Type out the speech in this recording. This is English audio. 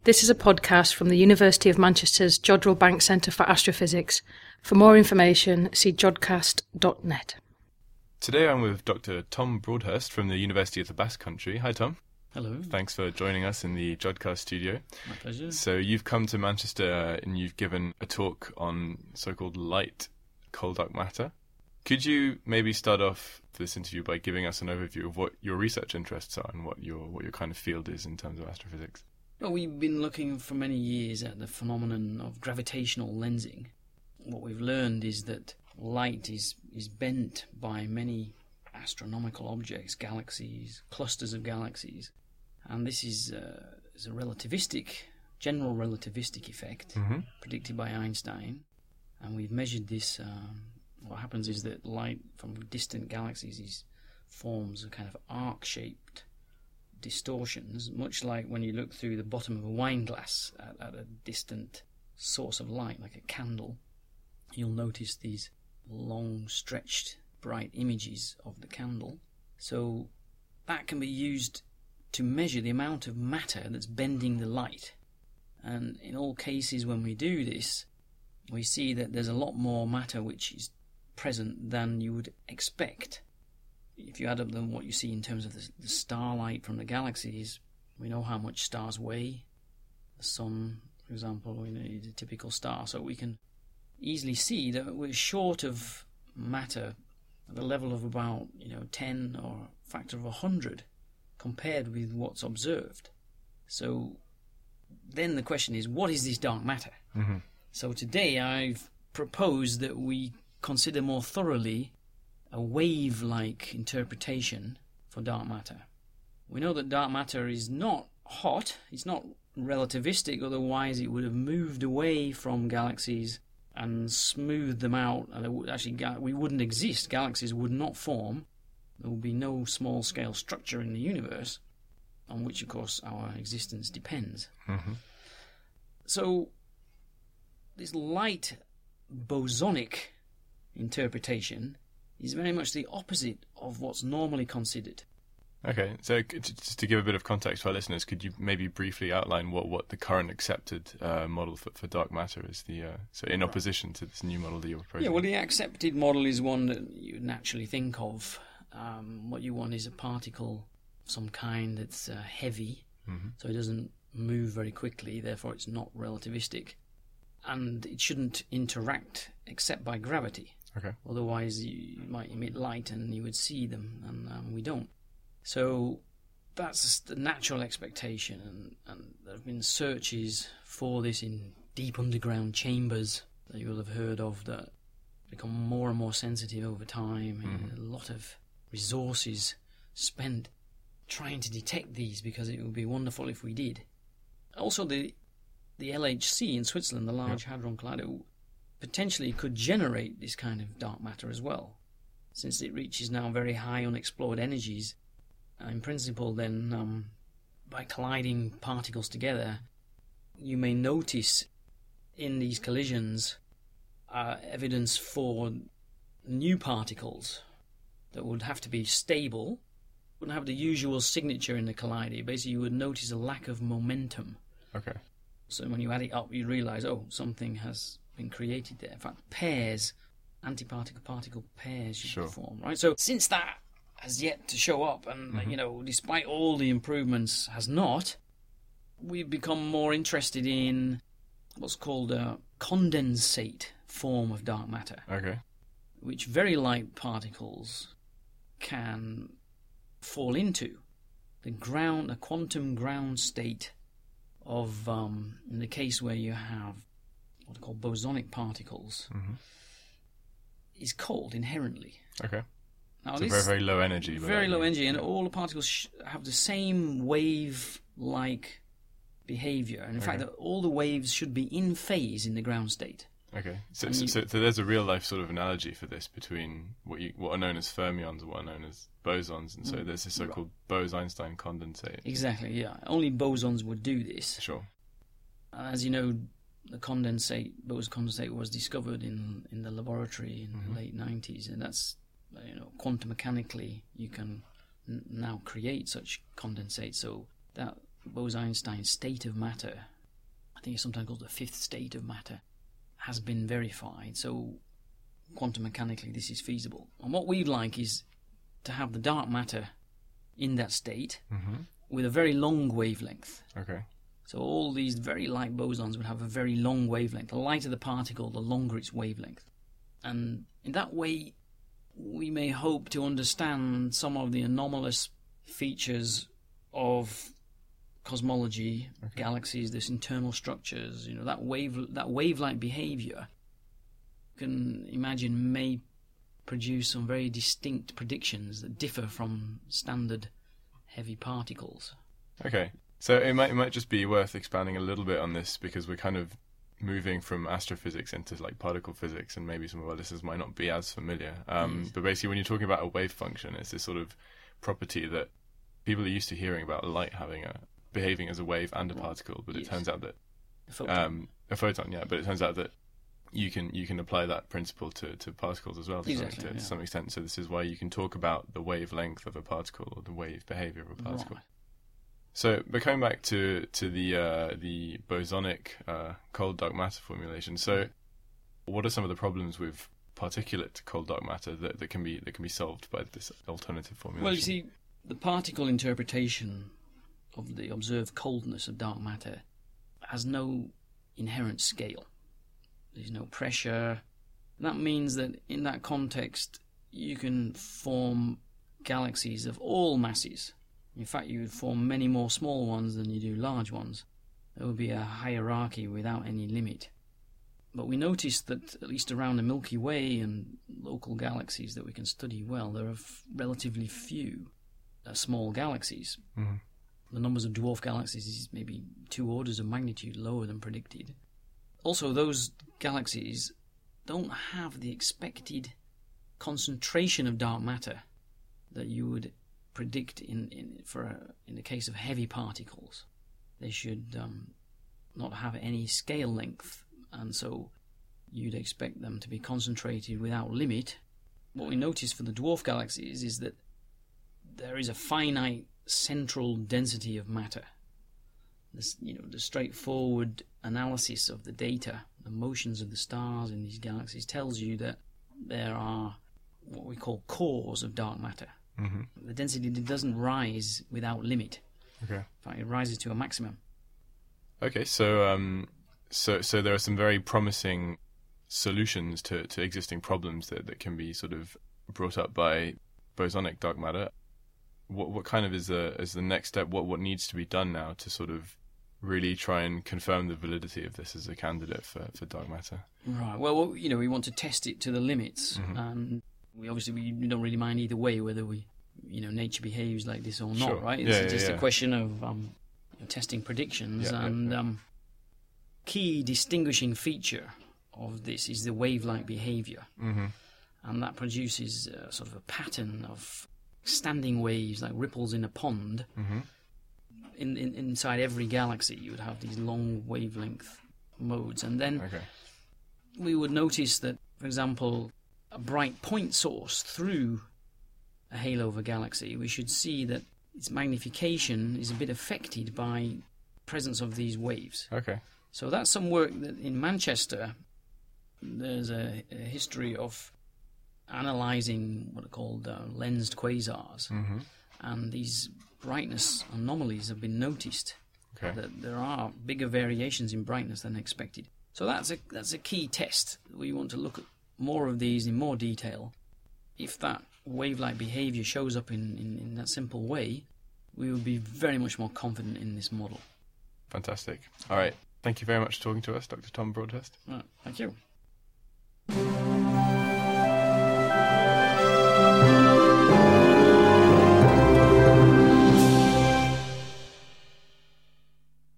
This is a podcast from the University of Manchester's Jodrell Bank Centre for Astrophysics. For more information, see jodcast.net. Today I'm with Dr. Tom Broadhurst from the University of the Basque Country. Hi, Tom. Hello. Thanks for joining us in the Jodcast studio. My pleasure. So you've come to Manchester and you've given a talk on so-called light cold dark matter. Could you maybe start off this interview by giving us an overview of what your research interests are and what your kind of field is in terms of astrophysics? Well, we've been looking for many years at the phenomenon of gravitational lensing. What we've learned is that light is bent by many astronomical objects, galaxies, clusters of galaxies. And this is a general relativistic effect predicted by Einstein. And we've measured this. What happens is that light from distant galaxies forms a kind of arc-shaped distortions, much like when you look through the bottom of a wine glass at a distant source of light, like a candle. You'll notice these long, stretched, bright images of the candle. So that can be used to measure the amount of matter that's bending the light. And in all cases when we do this, we see that there's a lot more matter which is present than you would expect. If you add up what you see in terms of the starlight from the galaxies, we know how much stars weigh. The sun, for example, is a typical star, so we can easily see that we're short of matter at the level of about 10 or a factor of 100 compared with what's observed. So then the question is, what is this dark matter? Mm-hmm. So today I've proposed that we consider more thoroughly a wave-like interpretation for dark matter. We know that dark matter is not hot, it's not relativistic, otherwise it would have moved away from galaxies and smoothed them out, and we wouldn't exist, galaxies would not form, there would be no small-scale structure in the universe, on which, of course, our existence depends. Mm-hmm. So, this light bosonic interpretation is very much the opposite of what's normally considered. Okay, so just to give a bit of context for our listeners, could you maybe briefly outline what the current accepted model for dark matter is? So in opposition to this new model that you're proposing. Yeah, well, the accepted model is one that you naturally think of. What you want is a particle of some kind that's heavy, so it doesn't move very quickly, therefore it's not relativistic. And it shouldn't interact except by gravity. Okay. Otherwise, you might emit light and you would see them, and we don't. So that's the natural expectation, and there have been searches for this in deep underground chambers that you will have heard of that become more and more sensitive over time, and a lot of resources spent trying to detect these because it would be wonderful if we did. Also, the LHC in Switzerland, the Large Hadron Collider, potentially could generate this kind of dark matter as well, since it reaches now very high unexplored energies. In principle, then, by colliding particles together, you may notice in these collisions evidence for new particles that would have to be stable, wouldn't have the usual signature in the collider. Basically, you would notice a lack of momentum. Okay. So when you add it up, you realise, something has been created there. In fact, pairs, antiparticle-particle pairs should form, right? So since that has yet to show up, and despite all the improvements, has not, we've become more interested in what's called a condensate form of dark matter. Okay. Which very light particles can fall into. The quantum ground state of, in the case where you have what are called bosonic particles, is cold inherently. Okay. Now, so very, very low energy. Very low energy, and all the particles have the same wave-like behavior. And in fact, all the waves should be in phase in the ground state. Okay. So there's a real-life sort of analogy for this between what are known as fermions and what are known as bosons, and so there's this so-called Bose-Einstein condensate. Exactly, yeah. Only bosons would do this. Sure. As you know, the Bose condensate was discovered in the laboratory in the late 90s, and that's, quantum mechanically you can now create such condensate, so that Bose-Einstein state of matter I think it's sometimes called the fifth state of matter, has been verified. So quantum mechanically this is feasible. And what we'd like is to have the dark matter in that state with a very long wavelength. Okay. So all these very light bosons would have a very long wavelength. The lighter the particle, the longer its wavelength. And in that way, we may hope to understand some of the anomalous features of cosmology, galaxies, this internal structures, that wave-like behavior, you can imagine may produce some very distinct predictions that differ from standard heavy particles. Okay. So it might just be worth expanding a little bit on this, because we're kind of moving from astrophysics into like particle physics, and maybe some of our listeners might not be as familiar. But basically, when you're talking about a wave function, it's this sort of property that people are used to hearing about light behaving as a wave and a particle. But it turns out that a photon, yeah. But it turns out that you can apply that principle to particles as well to some extent. So this is why you can talk about the wavelength of a particle or the wave behavior of a particle. Right. So, but coming back to the bosonic cold dark matter formulation. So, what are some of the problems with particulate cold dark matter that can be solved by this alternative formulation? Well, you see, the particle interpretation of the observed coldness of dark matter has no inherent scale. There's no pressure. That means that in that context, you can form galaxies of all masses. In fact, you would form many more small ones than you do large ones. There would be a hierarchy without any limit. But we noticed that, at least around the Milky Way and local galaxies that we can study well, there are relatively few small galaxies. Mm-hmm. The numbers of dwarf galaxies is maybe 2 orders of magnitude lower than predicted. Also, those galaxies don't have the expected concentration of dark matter that you would predict in the case of heavy particles. They should not have any scale length, and so you'd expect them to be concentrated without limit. What we notice for the dwarf galaxies is that there is a finite central density of matter. The straightforward analysis of the data, the motions of the stars in these galaxies, tells you that there are what we call cores of dark matter. Mm-hmm. The density doesn't rise without limit. Okay. In fact, it rises to a maximum. Okay, so so there are some very promising solutions to existing problems that can be sort of brought up by bosonic dark matter. What kind of is the next step? What needs to be done now to sort of really try and confirm the validity of this as a candidate for dark matter? Right. Well, we want to test it to the limits, and we don't really mind either way whether nature behaves like this or not. Sure. Right? It's just a question of testing predictions, key distinguishing feature of this is the wave-like behavior, and that produces sort of a pattern of standing waves like ripples in a pond. Inside every galaxy you would have these long wavelength modes, and then we would notice that, for example, a bright point source through a halo of a galaxy, we should see that its magnification is a bit affected by presence of these waves. Okay. So that's some work that in Manchester there's a history of analysing what are called lensed quasars, and these brightness anomalies have been noticed. That there are bigger variations in brightness than expected. So that's a key test. We want to look at more of these in more detail. If that wave-like behaviour shows up in that simple way, we will be very much more confident in this model. Fantastic. All right. Thank you very much for talking to us, Dr. Tom Broadhurst. Right. Thank you.